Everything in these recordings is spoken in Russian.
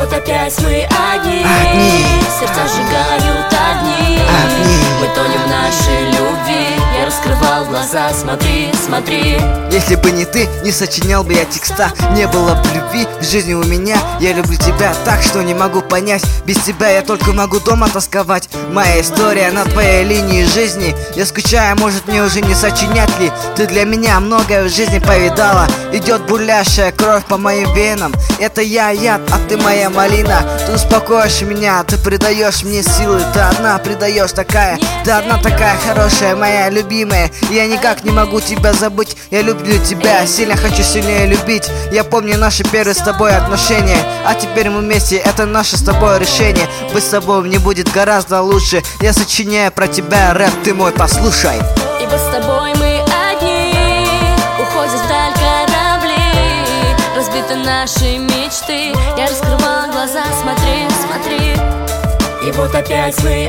вот опять мы одни, сердца сжигают огни. Мы тонем в нашей любви. Я раскрывал глаза, смотри, смотри. Если бы не ты, не сочинял бы я текста. Не было бы любви в жизни у меня. Я люблю тебя так, что не могу понять. Без тебя я только могу дома тосковать. Моя история на твоей линии жизни. Я скучаю, может мне уже не сочинять ли? Ты для меня многое в жизни повидала. Идет бурлящая кровь по моим венам. Это я яд, а ты моя малина. Ты успокоишь меня, ты придаешь мне силы. Ты одна придаешь такая, ты одна такая хорошая, моя любимая. Я никак не могу тебя забыть. Я люблю тебя, сильно хочу сильнее любить. Я помню наши первые с тобой отношения. А теперь мы вместе, это наше с тобой решение. Быть с тобой мне будет гораздо лучше. Я сочиняю про тебя рэп, ты мой, послушай. Ибо с тобой мы одни, уходят вдаль корабли, разбиты наши мечты. Я раскрывал глаза, смотри, смотри. И вот опять мы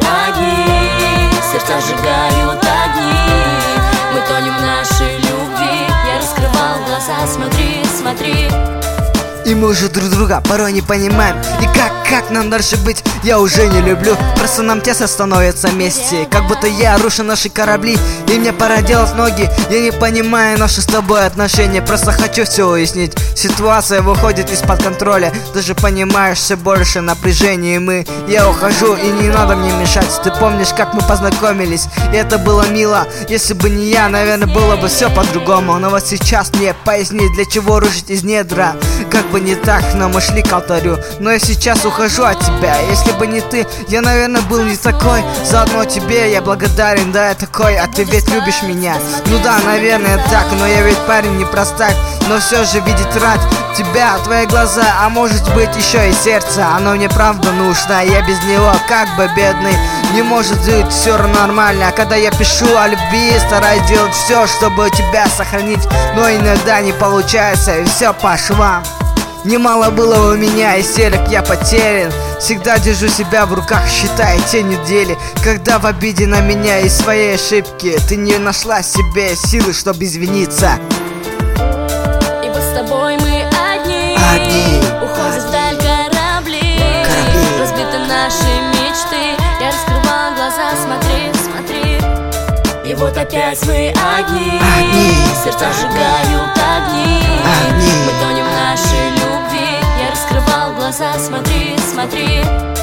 одни, сердца сжигают огни. Мы тонем в нашей любви. Я раскрывал глаза, смотри, смотри. И мы уже друг друга порой не понимаем. И как нам дальше быть, я уже не люблю. Просто нам тесно становится вместе. Как будто я рушу наши корабли, и мне пора делать ноги. Я не понимаю наши с тобой отношения. Просто хочу все уяснить. Ситуация выходит из-под контроля. Ты же понимаешь, все больше напряжения. Я ухожу, и не надо мне мешать. Ты помнишь, как мы познакомились? И это было мило. Если бы не я, наверное, было бы все по-другому. Но вот сейчас мне поясни, для чего рушить из недра. Как бы не так, но мы шли к алтарю. Но я сейчас ухожу от тебя. Если бы не ты, я, наверное, был не такой. Заодно тебе я благодарен, да, я такой. А ты ведь любишь меня. Ну да, наверное, так. Но я ведь парень не простак. Но все же видеть рад тебя, твои глаза, а может быть еще и сердце. Оно мне правда нужно, я без него как бы бедный. Не может жить, все нормально. А когда я пишу о любви, стараюсь делать все, чтобы тебя сохранить. Но иногда не получается, и все по швам. Немало было у меня истерик, я потерян. Всегда держу себя в руках, считая те недели, когда в обиде на меня и своей ошибки ты не нашла себе силы, чтобы извиниться. Ибо с тобой мы одни, уходят вдаль корабли, разбиты наши мечты. Я раскрывал глаза, смотри, смотри. И вот опять мы одни, сердца сжигают огни. Мы тонем в нашей любви. Я раскрывал глаза, смотри, смотри.